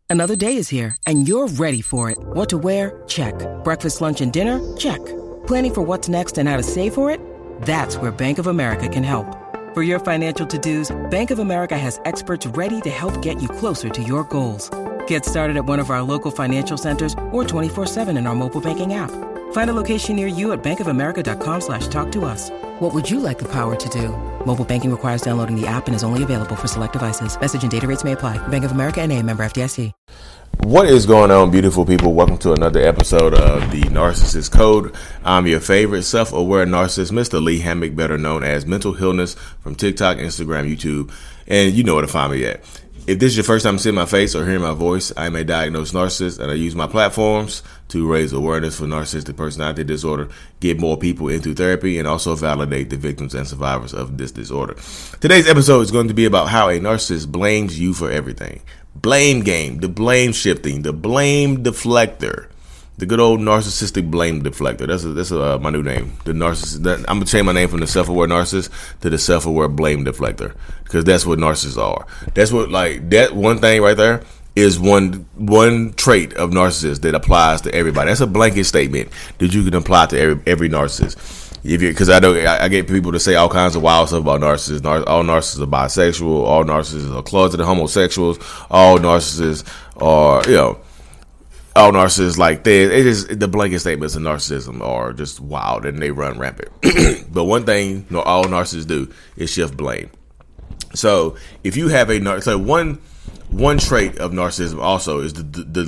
Another day is here, and you're ready for it. What to wear? Check. Breakfast, lunch, and dinner? Check. Planning for what's next and how to save for it? That's where Bank of America can help. For your financial to-dos, Bank of America has experts ready to help get you closer to your goals. Get started at one of our local financial centers or 24/7 in our mobile banking app. Find a location near you at bankofamerica.com/talktous. What would you like the power to do? Mobile banking requires downloading the app and is only available for select devices. Message and data rates may apply. Bank of America N.A., member FDIC. What is going on, beautiful people? Welcome to another episode of The Narcissist Code. I'm your favorite self-aware narcissist, Mr. Lee Hammock, better known as Mental Illness, from TikTok, Instagram, YouTube, and you know where to find me at. If this is your first time seeing my face or hearing my voice, I'm a diagnosed narcissist, and I use my platforms to raise awareness for narcissistic personality disorder, get more people into therapy, and also validate the victims and survivors of this disorder. Today's episode is going to be about how a narcissist blames you for everything. Blame game, the blame shifting, the blame deflector. The good old narcissistic blame deflector. That's my new name. The narcissist. I'm gonna change my name from the self-aware narcissist to the self-aware blame deflector, because that's what narcissists are. That's what, like, that one thing right there is one trait of narcissists that applies to everybody. That's a blanket statement that you can apply to every narcissist. Because I get people to say all kinds of wild stuff about narcissists. All narcissists are bisexual. All narcissists are closeted homosexuals. All narcissists are, all narcissists like this. It is the blanket statements of narcissism are just wild and they run rampant. But one thing all narcissists do is shift blame. So if you have one trait of narcissism also is the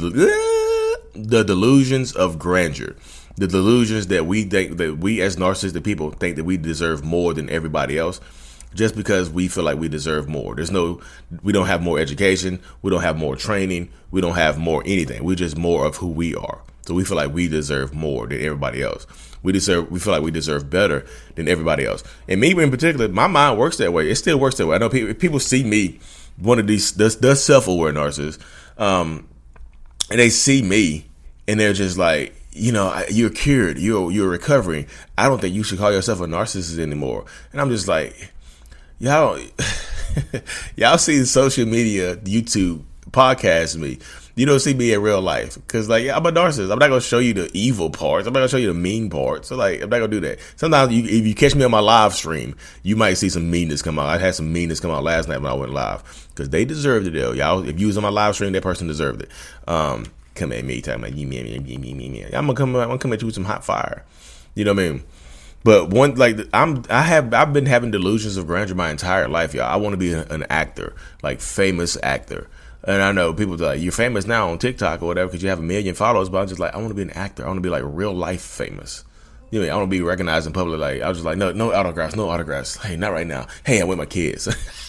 delusions of grandeur. The delusions that we think that we as narcissistic people think that we deserve more than everybody else, just because we feel like we deserve more. We don't have more education. We don't have more training. We don't have more anything. We're just more of who we are. So we feel like we deserve more than everybody else. We feel like we deserve better than everybody else. And me in particular, my mind works that way. It still works that way. I know people see me, one of these, the self-aware narcissists, and they see me and they're just like, you're cured. You're recovering. I don't think you should call yourself a narcissist anymore. And I'm just like, y'all see social media, YouTube, podcast me. You don't see me in real life, because I'm a narcissist. I'm not gonna show you the evil parts. I'm not gonna show you the mean parts. So I'm not gonna do that. Sometimes if you catch me on my live stream, you might see some meanness come out. I had some meanness come out last night when I went live, because they deserved it, though. Y'all, if you was on my live stream, that person deserved it. Come at me, talking about me. I'm gonna come at you with some hot fire. You know what I mean? But I've been having delusions of grandeur my entire life, y'all. I want to be an actor, like famous actor. And I know people are like, you're famous now on TikTok or whatever because you have 1 million followers. But I'm just like, I want to be an actor. I want to be like real life famous. I want to be recognized in public. Like, I was just like, no autographs. Hey, not right now. Hey, I'm with my kids.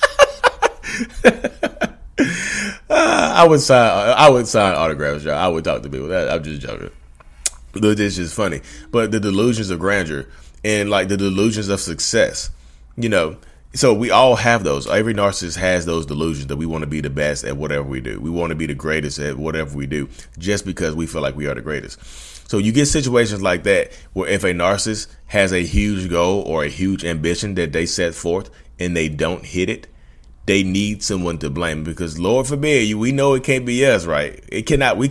I would sign autographs, y'all. I would talk to people. I'm just joking. It's just funny. But the delusions of grandeur and like the delusions of success, so we all have those. Every narcissist has those delusions that we want to be the best at whatever we do. We want to be the greatest at whatever we do, just because we feel like we are the greatest. So you get situations like that where if a narcissist has a huge goal or a huge ambition that they set forth and they don't hit it, they need someone to blame, because Lord forbid, we know it can't be us, right? We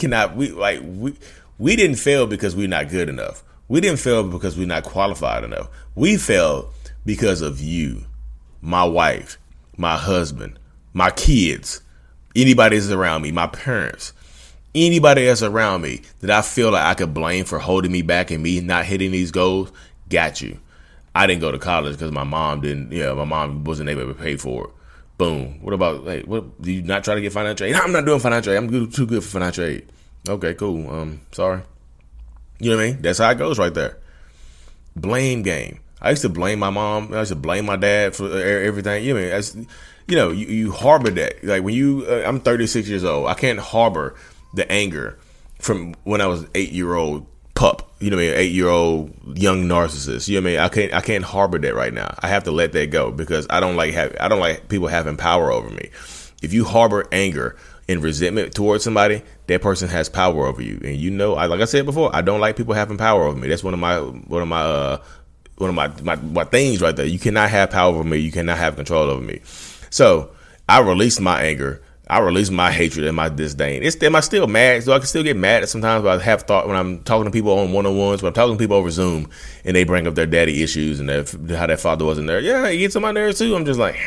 didn't fail because we're not good enough. We didn't fail because we're not qualified enough. We failed because of you, my wife, my husband, my kids, anybody that's around me, my parents, anybody that's around me that I feel like I could blame for holding me back and me not hitting these goals. Got you. I didn't go to college because my mom wasn't able to pay for it. Boom. What about, what do you not try to get financial aid? No, I'm not doing financial aid. I'm too good for financial aid. Okay, cool. Sorry. You know what I mean? That's how it goes right there. Blame game. I used to blame my mom. I used to blame my dad for everything. You harbor that. Like when I'm 36 years old. I can't harbor the anger from when I was 8-year-old pup. You know what I mean? 8-year-old young narcissist. You know what I mean? I can't harbor that right now. I have to let that go, because I don't like people having power over me. If you harbor anger and resentment towards somebody, that person has power over you. And like I said before, I don't like people having power over me. That's one of my things right there. You cannot have power over me. You cannot have control over me. So I released my anger. I release my hatred and my disdain. Am I still mad? So I can still get mad at sometimes, but I have thought when I'm talking to people on one-on-ones, when I'm talking to people over Zoom and they bring up their daddy issues and how their father wasn't there. Yeah, he gets on my nerves too. I'm just like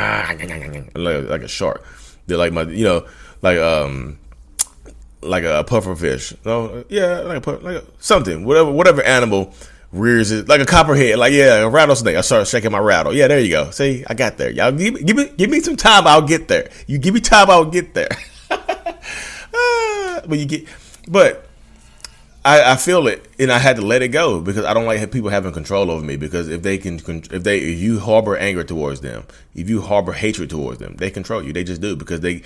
a shark. They're like like a puffer fish. No, yeah, like something, whatever animal rears it, like a copperhead, like a rattlesnake. I start shaking my rattle. Yeah, there you go. See, I got there. Y'all give me some time. I'll get there. You give me time, I'll get there. But I feel it, and I had to let it go because I don't like people having control over me. Because if you harbor anger towards them, if you harbor hatred towards them, they control you. They just do because hey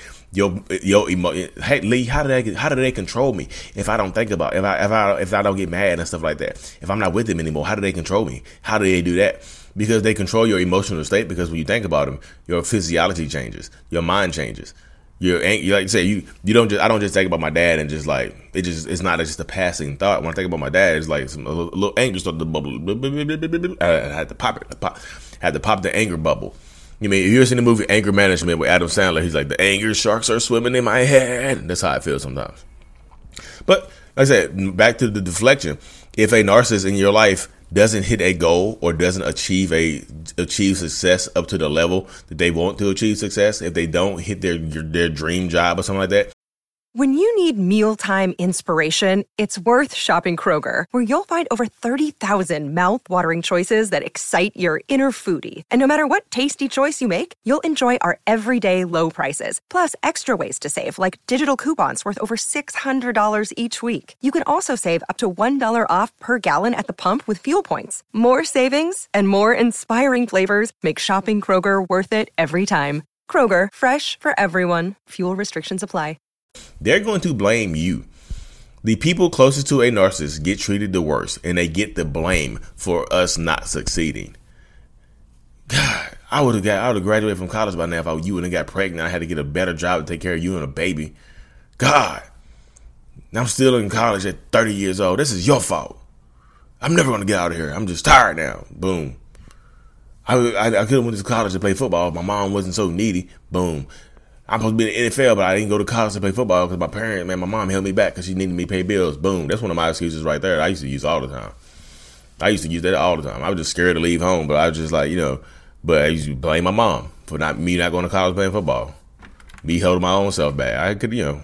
Lee, how do they control me if I don't think about if I don't get mad and stuff like that? If I'm not with them anymore, how do they control me? How do they do that? Because they control your emotional state. Because when you think about them, your physiology changes, your mind changes. You like you say, you don't just, I don't just think about my dad and just like it's not just a passing thought. When I think about my dad, it's like a little anger started to bubble. I had to pop the anger bubble. You mean, if you ever seen the movie Anger Management with Adam Sandler, he's like, the anger sharks are swimming in my head. That's how I feel sometimes. But like I said, back to the deflection. If a narcissist in your life doesn't hit a goal or doesn't achieve success up to the level that they want to achieve success, if they don't hit their dream job or something like that. When you need mealtime inspiration, it's worth shopping Kroger, where you'll find over 30,000 mouth-watering choices that excite your inner foodie. And no matter what tasty choice you make, you'll enjoy our everyday low prices, plus extra ways to save, like digital coupons worth over $600 each week. You can also save up to $1 off per gallon at the pump with fuel points. More savings and more inspiring flavors make shopping Kroger worth it every time. Kroger, fresh for everyone. Fuel restrictions apply. They're going to blame you. The people closest to a narcissist get treated the worst, and they get the blame for us not succeeding. God, I would have graduated from college by now if you wouldn't have got pregnant. I had to get a better job to take care of you and a baby. God, I'm still in college at 30 years old. This is your fault. I'm never going to get out of here. I'm just tired now. Boom. I could have went to college to play football if my mom wasn't so needy. Boom. I'm supposed to be in the NFL, but I didn't go to college to play football because my mom held me back because she needed me to pay bills. Boom. That's one of my excuses right there. I used to use all the time. I used to use that all the time. I was just scared to leave home, but I was just like, but I used to blame my mom for not going to college playing football. Me holding my own self back. I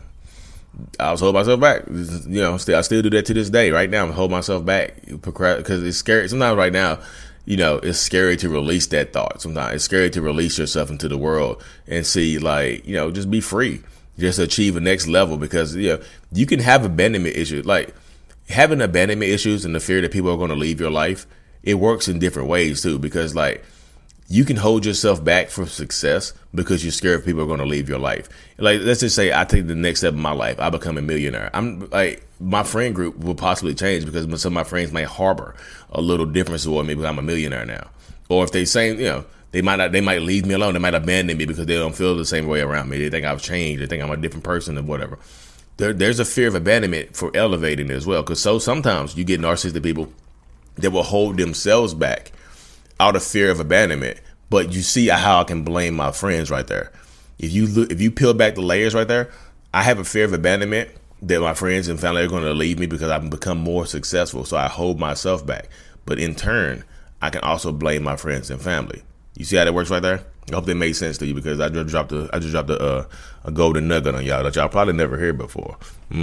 was holding myself back. I still do that to this day. Right now, I'm holding myself back because it's scary. Sometimes right now, it's scary to release that thought. Sometimes it's scary to release yourself into the world and see, just be free, just achieve a next level because, you can have abandonment issues. Like having abandonment issues and the fear that people are going to leave your life, it works in different ways too, because you can hold yourself back from success because you're scared people are going to leave your life. Like, let's just say I take the next step of my life. I become a millionaire. I'm like, my friend group will possibly change because some of my friends may harbor a little difference toward me because I'm a millionaire now. Or if they say, they might leave me alone. They might abandon me because they don't feel the same way around me. They think I've changed. They think I'm a different person or whatever. There's a fear of abandonment for elevating as well. Because sometimes you get narcissistic people that will hold themselves back out of fear of abandonment. But you see how I can blame my friends right there. If you peel back the layers right there, I have a fear of abandonment that my friends and family are going to leave me because I've become more successful. So I hold myself back. But in turn, I can also blame my friends and family. You see how that works right there? I hope that made sense to you because I just dropped a golden nugget on y'all that y'all probably never heard before.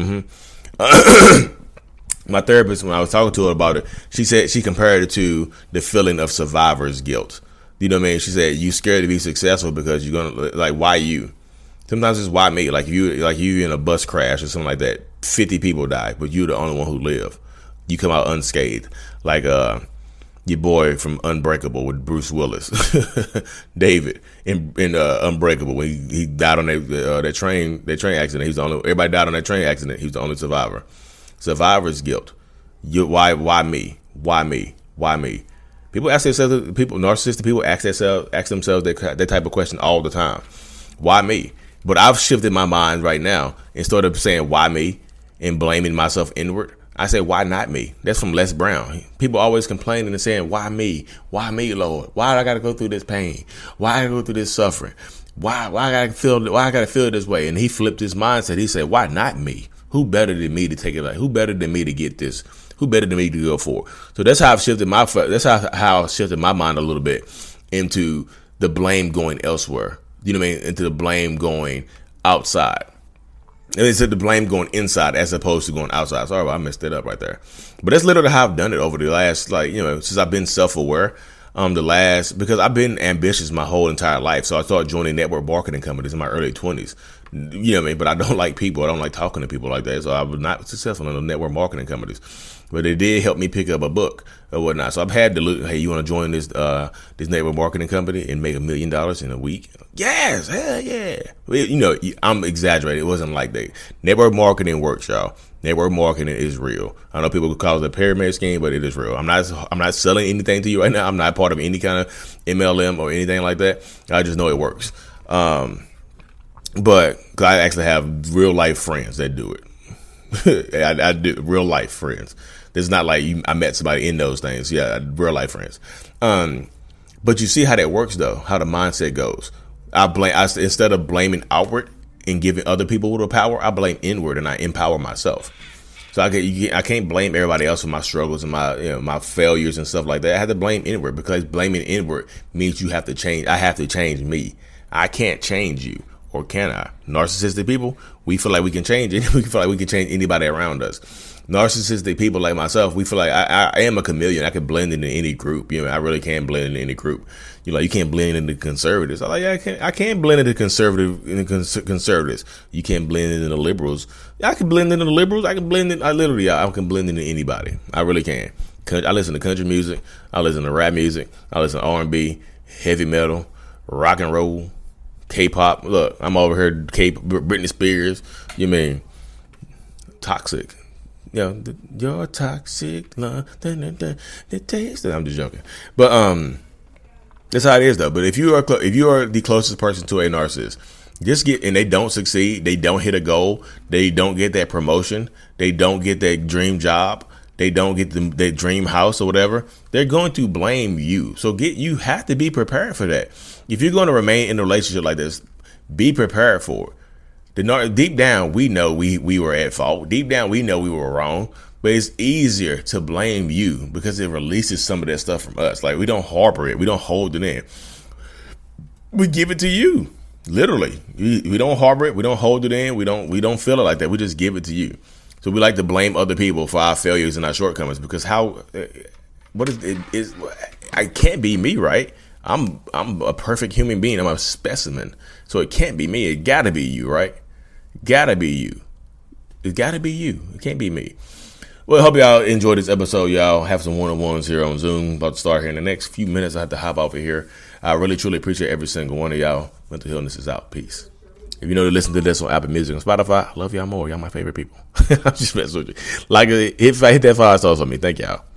My therapist, when I was talking to her about it, she said she compared it to the feeling of survivor's guilt. You know what I mean? She said, you scared to be successful because you're going to, like, why you? Sometimes it's why me? Like you in a bus crash or something like that. 50 people die, but you're the only one who lived. You come out unscathed. Like your boy from Unbreakable with Bruce Willis. David in Unbreakable, when he died on that train accident. He's the only, everybody died on that train accident. He was the only survivor. Survivor's guilt. Why me? Why me? Why me? People ask themselves, narcissistic people ask themselves that type of question all the time. Why me? But I've shifted my mind right now. Instead of saying why me and blaming myself inward, I say, why not me? That's from Les Brown. People always complaining and saying, why me? Why me, Lord? Why do I got to go through this pain? Why do I go through this suffering? Why I gotta feel this way? And he flipped his mindset. He said, why not me? Who better than me to take it? Like, who better than me to get this? Who better than me to go for it? So that's how I've shifted how I shifted my mind a little bit into the blame going elsewhere. You know what I mean? Into the blame going outside. And they said the blame going inside as opposed to going outside. Sorry, I messed it up right there. But that's literally how I've done it over the last, since I've been self-aware. Because I've been ambitious my whole entire life. So I started joining network marketing companies in my early 20s. You know what I mean? But I don't like people. I don't like talking to people like that. So I was not successful in the network marketing companies. But it did help me pick up a book or whatnot. So I've had to look, hey, you want to join this network marketing company and make $1 million in a week? Yes, hell yeah. You know, I'm exaggerating. It wasn't like that. Network marketing works, y'all. Network marketing is real. I know people could call it a pyramid scheme, but it is real. I'm not selling anything to you right now. I'm not part of any kind of MLM or anything like that. I just know it works. But I actually have real life friends that do it. I do real life friends. It's not like I met somebody in those things. Yeah, real life friends. But you see how that works though, how the mindset goes. Instead of blaming outward and giving other people the power, I blame inward and I empower myself. So I can't blame everybody else for my struggles and my failures and stuff like that. I have to blame inward because blaming inward means you have to change. I have to change me. I can't change you. Or can I? Narcissistic people, we feel like we can change it. We feel like we can change anybody around us. Narcissistic people like myself, we feel like I am a chameleon. I can blend into any group. You know, I really can blend into any group. You can't blend into conservatives. I'm like, yeah, I can't blend into conservatives. You can't blend into the liberals. I can blend into the liberals. I can blend into anybody. I really can. I listen to country music. I listen to rap music. I listen to R&B, heavy metal, rock and roll, K-pop. Look, I'm over here, Britney Spears. You mean toxic? Your toxic love. The taste. I'm just joking, but that's how it is though. But if you are the closest person to a narcissist, and they don't succeed, they don't hit a goal, they don't get that promotion, they don't get that dream job, they don't get their dream house or whatever, they're going to blame you. So you have to be prepared for that. If you're going to remain in a relationship like this, be prepared for it. Deep down, we know we were at fault. Deep down, we know we were wrong. But it's easier to blame you because it releases some of that stuff from us. Like, we don't harbor it. We don't hold it in. We give it to you. Literally. We don't harbor it. We don't hold it in. We don't feel it like that. We just give it to you. So we like to blame other people for our failures and our shortcomings because I can't be me, right? I'm a perfect human being. I'm a specimen. So it can't be me. It gotta be you, right? Gotta be you. It gotta be you. It can't be me. Well, I hope y'all enjoyed this episode. Y'all have some one-on-ones here on Zoom. About to start here in the next few minutes. I have to hop over here. I really, truly appreciate every single one of y'all. Mental Healness is out. Peace. If you know to listen to this on Apple Music and Spotify, I love y'all more. Y'all my favorite people. I'm just messing with you. If I hit that 5 stars on me, thank y'all.